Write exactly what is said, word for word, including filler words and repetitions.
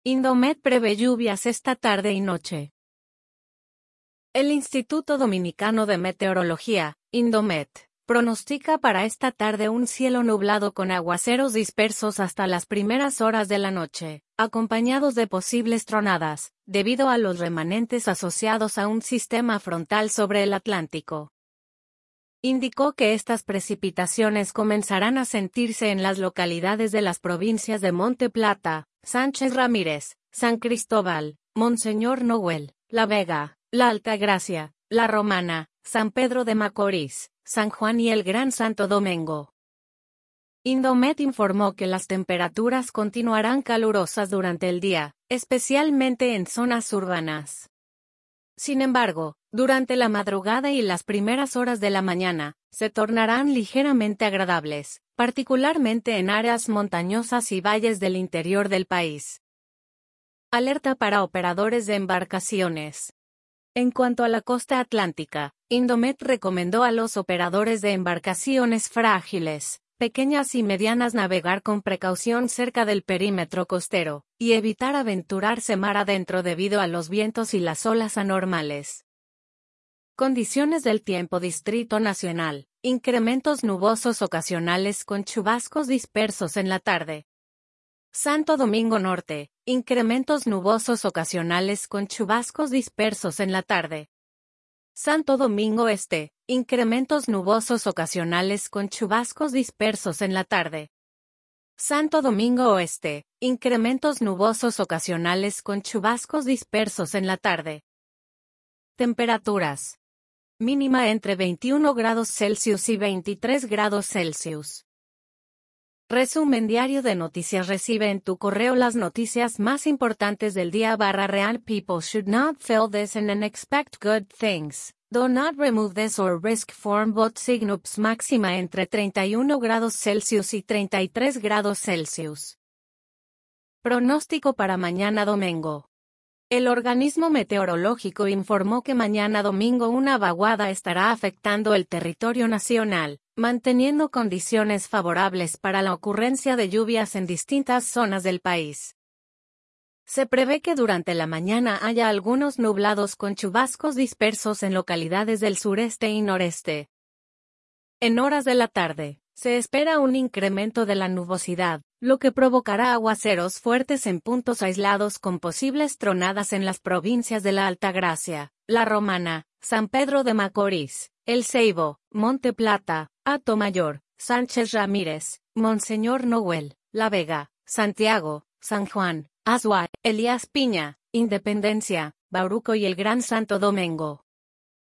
Indomet prevé lluvias esta tarde y noche. El Instituto Dominicano de Meteorología, Indomet, pronostica para esta tarde un cielo nublado con aguaceros dispersos hasta las primeras horas de la noche, acompañados de posibles tronadas, debido a los remanentes asociados a un sistema frontal sobre el Atlántico. Indicó que estas precipitaciones comenzarán a sentirse en las localidades de las provincias de Monte Plata, Sánchez Ramírez, San Cristóbal, Monseñor Noel, La Vega, La Altagracia, La Romana, San Pedro de Macorís, San Juan y el Gran Santo Domingo. Indomet informó que las temperaturas continuarán calurosas durante el día, especialmente en zonas urbanas. Sin embargo, durante la madrugada y las primeras horas de la mañana, se tornarán ligeramente agradables, particularmente en áreas montañosas y valles del interior del país. Alerta para operadores de embarcaciones. En cuanto a la costa atlántica, Indomet recomendó a los operadores de embarcaciones frágiles, pequeñas y medianas navegar con precaución cerca del perímetro costero, y evitar aventurarse mar adentro debido a los vientos y las olas anormales. Condiciones del tiempo. Distrito Nacional, incrementos nubosos ocasionales con chubascos dispersos en la tarde. Santo Domingo Norte, incrementos nubosos ocasionales con chubascos dispersos en la tarde. Santo Domingo Este, incrementos nubosos ocasionales con chubascos dispersos en la tarde. Santo Domingo Oeste, incrementos nubosos ocasionales con chubascos dispersos en la tarde. Temperaturas. Mínima entre veintiuno grados Celsius y veintitrés grados Celsius. Resumen diario de noticias. Recibe en tu correo las noticias más importantes del día. Barra real. People should not feel this and expect good things. Do not remove this or risk form both signups. Máxima entre treinta y uno grados Celsius y treinta y tres grados Celsius. Pronóstico para mañana domingo. El organismo meteorológico informó que mañana domingo una vaguada estará afectando el territorio nacional, manteniendo condiciones favorables para la ocurrencia de lluvias en distintas zonas del país. Se prevé que durante la mañana haya algunos nublados con chubascos dispersos en localidades del sureste y noreste. En horas de la tarde, se espera un incremento de la nubosidad, lo que provocará aguaceros fuertes en puntos aislados con posibles tronadas en las provincias de La Altagracia, La Romana, San Pedro de Macorís, El Ceibo, Monte Plata, Atomayor, Sánchez Ramírez, Monseñor Noel, La Vega, Santiago, San Juan, Azua, Elías Piña, Independencia, Bauruco y el Gran Santo Domingo.